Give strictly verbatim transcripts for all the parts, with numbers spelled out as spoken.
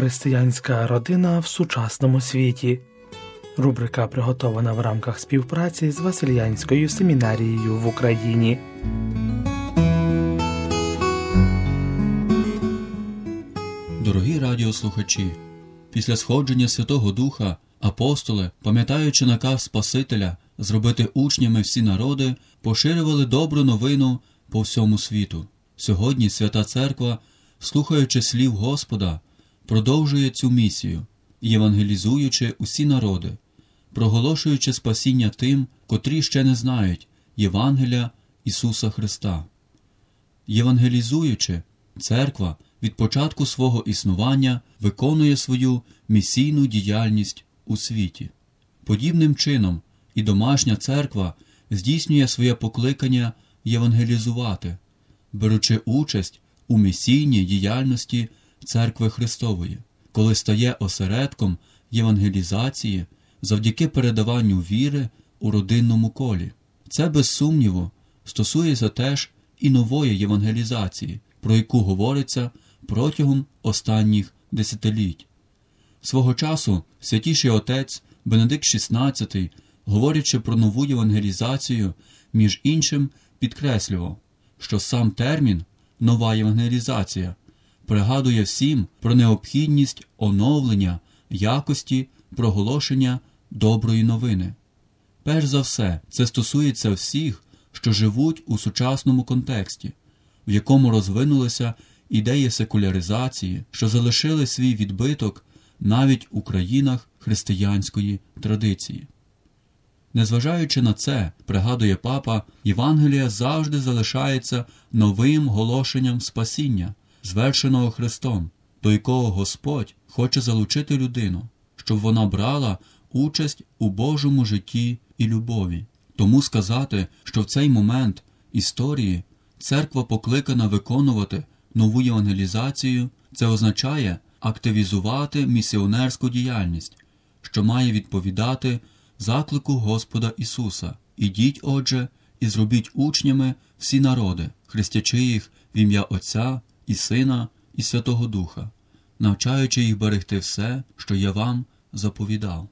Християнська родина в сучасному світі. Рубрика приготована в рамках співпраці з Василянською семінарією в Україні. Дорогі радіослухачі, після сходження Святого Духа апостоли, пам'ятаючи наказ Спасителя зробити учнями всі народи, поширювали добру новину по всьому світу. Сьогодні Свята Церква, слухаючи слів Господа, продовжує цю місію, євангелізуючи усі народи, проголошуючи спасіння тим, котрі ще не знають Євангелія Ісуса Христа. Євангелізуючи, Церква від початку свого існування виконує свою місійну діяльність у світі. Подібним чином і домашня церква здійснює своє покликання євангелізувати, беручи участь у місійній діяльності Церкви Христової, коли стає осередком євангелізації завдяки передаванню віри у родинному колі. Це, без сумніву, стосується теж і нової євангелізації, про яку говориться протягом останніх десятиліть. Свого часу Святіший Отець Бенедикт шістнадцятий, говорячи про нову євангелізацію, між іншим підкреслював, що сам термін «нова євангелізація» пригадує всім про необхідність оновлення якості проголошення доброї новини. Перш за все, це стосується всіх, що живуть у сучасному контексті, в якому розвинулися ідеї секуляризації, що залишили свій відбиток навіть у країнах християнської традиції. Незважаючи на це, пригадує папа, Євангелія завжди залишається новим голошенням спасіння, звершеного Христом, до якого Господь хоче залучити людину, щоб вона брала участь у Божому житті і любові. Тому сказати, що в цей момент історії Церква покликана виконувати нову євангелізацію, це означає активізувати місіонерську діяльність, що має відповідати заклику Господа Ісуса. «Ідіть, отже, і зробіть учнями всі народи, хрестячи їх в ім'я Отця і Сина і Святого Духа, навчаючи їх берегти все, що я вам заповідав».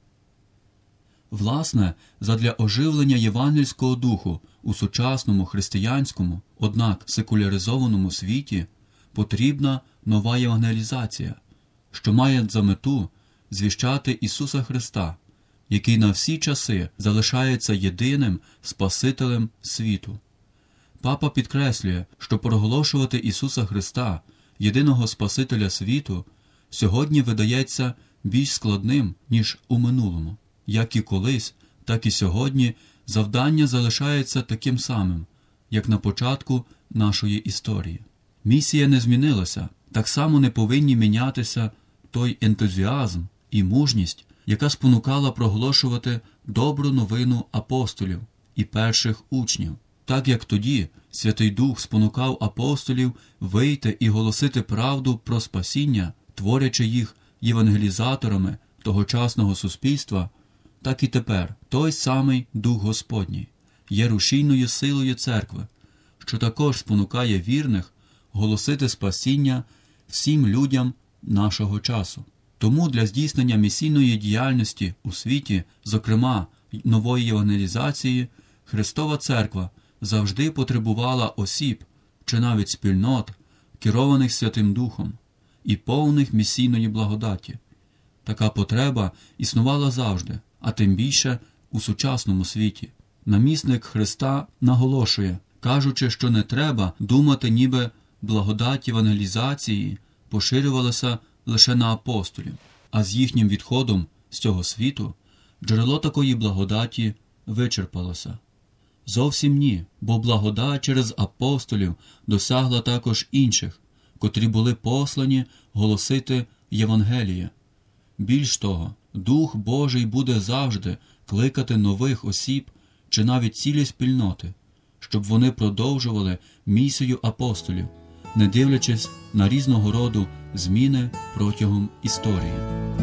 Власне, задля оживлення євангельського духу у сучасному християнському, однак секуляризованому світі потрібна нова євангелізація, що має за мету звіщати Ісуса Христа, який на всі часи залишається єдиним Спасителем світу. Папа підкреслює, що проголошувати Ісуса Христа, єдиного Спасителя світу, сьогодні видається більш складним, ніж у минулому. Як і колись, так і сьогодні завдання залишається таким самим, як на початку нашої історії. Місія не змінилася, так само не повинні мінятися той ентузіазм і мужність, яка спонукала проголошувати добру новину апостолів і перших учнів. Так як тоді Святий Дух спонукав апостолів вийти і голосити правду про спасіння, творячи їх євангелізаторами тогочасного суспільства, так і тепер той самий Дух Господній є рушійною силою церкви, що також спонукає вірних голосити спасіння всім людям нашого часу. Тому для здійснення місійної діяльності у світі, зокрема нової євангелізації, Христова Церква завжди потребувала осіб чи навіть спільнот, керованих Святим Духом і повних місійної благодаті. Така потреба існувала завжди, а тим більше у сучасному світі. Намісник Христа наголошує, кажучи, що не треба думати, ніби благодать євангелізації поширювалася лише на апостолів, а з їхнім відходом з цього світу джерело такої благодаті вичерпалося. Зовсім ні, бо благодать через апостолів досягла також інших, котрі були послані голосити Євангеліє. Більш того, Дух Божий буде завжди кликати нових осіб чи навіть цілі спільноти, щоб вони продовжували місію апостолів, не дивлячись на різного роду зміни протягом історії.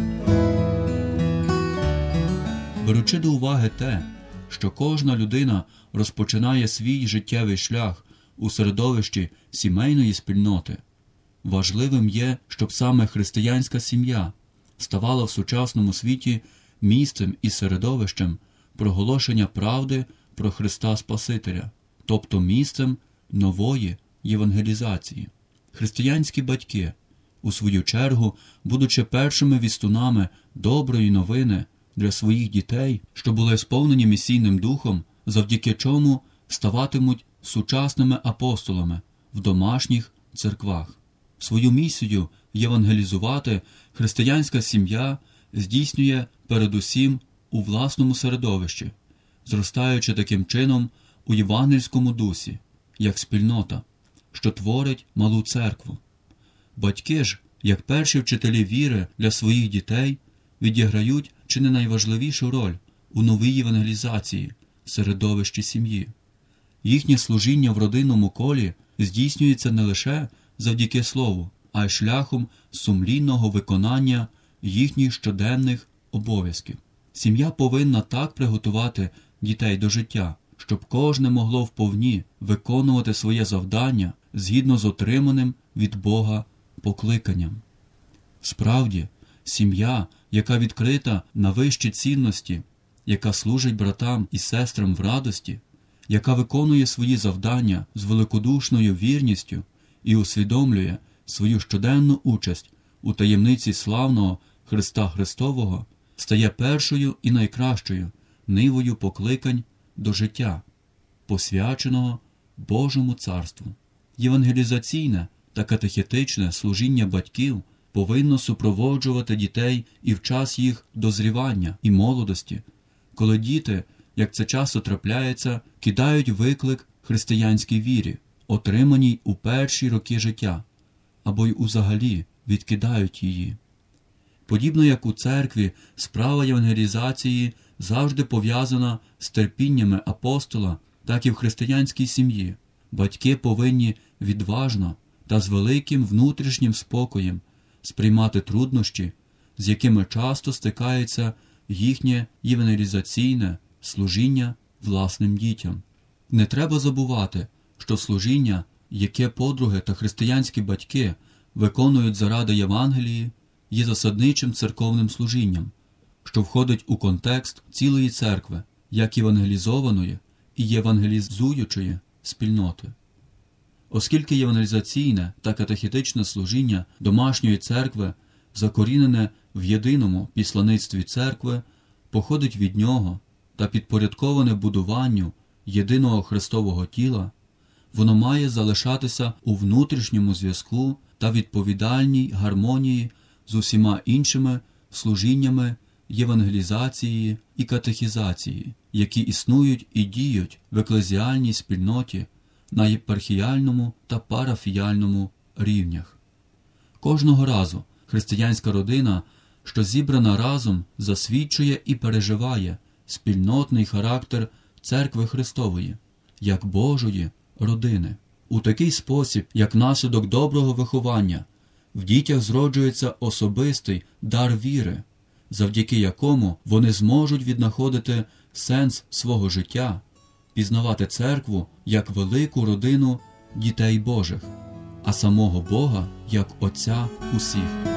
Беручи до уваги те, що кожна людина розпочинає свій життєвий шлях у середовищі сімейної спільноти, важливим є, щоб саме християнська сім'я ставала в сучасному світі місцем і середовищем проголошення правди про Христа Спасителя, тобто місцем нової євангелізації. Християнські батьки, у свою чергу, будучи першими вістунами доброї новини для своїх дітей, що були сповнені місійним духом, завдяки чому ставатимуть сучасними апостолами в домашніх церквах. Свою місію євангелізувати християнська сім'я здійснює передусім у власному середовищі, зростаючи таким чином у євангельському дусі, як спільнота, що творить малу церкву. Батьки ж, як перші вчителі віри для своїх дітей, відіграють чи не найважливішу роль у новій євангелізації в середовищі сім'ї. Їхнє служіння в родинному колі здійснюється не лише завдяки слову, а й шляхом сумлінного виконання їхніх щоденних обов'язків. Сім'я повинна так приготувати дітей до життя, щоб кожне могло вповні виконувати своє завдання згідно з отриманим від Бога покликанням. Справді, сім'я, яка відкрита на вищі цінності, яка служить братам і сестрам в радості, яка виконує свої завдання з великодушною вірністю і усвідомлює свою щоденну участь у таємниці славного Христа Христового, стає першою і найкращою нивою покликань до життя, посвяченого Божому Царству. Євангелізаційне та катехетичне служіння батьків повинно супроводжувати дітей і в час їх дозрівання і молодості, коли діти, як це часто трапляється, кидають виклик християнській вірі, отриманій у перші роки життя, або й узагалі відкидають її. Подібно як у церкві, справа євангелізації завжди пов'язана з терпіннями апостола, так і в християнській сім'ї. Батьки повинні відважно та з великим внутрішнім спокоєм сприймати труднощі, з якими часто стикається їхнє євангелізаційне служіння власним дітям. Не треба забувати, що служіння, яке подруги та християнські батьки виконують заради Євангелії, є засадничим церковним служінням, що входить у контекст цілої церкви, як євангелізованої і євангелізуючої спільноти. Оскільки євангелізаційне та катехетичне служіння домашньої церкви закорінене в єдиному післаництві церкви, походить від нього та підпорядковане будуванню єдиного Христового тіла, воно має залишатися у внутрішньому зв'язку та відповідальній гармонії з усіма іншими служіннями євангелізації і катехізації, які існують і діють в еклезіальній спільноті на єпархіальному та парафіяльному рівнях. Кожного разу християнська родина, що зібрана разом, засвідчує і переживає спільнотний характер Церкви Христової, як Божої родини. У такий спосіб, як наслідок доброго виховання, в дітях зроджується особистий дар віри, завдяки якому вони зможуть віднаходити сенс свого життя, пізнавати церкву як велику родину дітей Божих, а самого Бога як Отця усіх.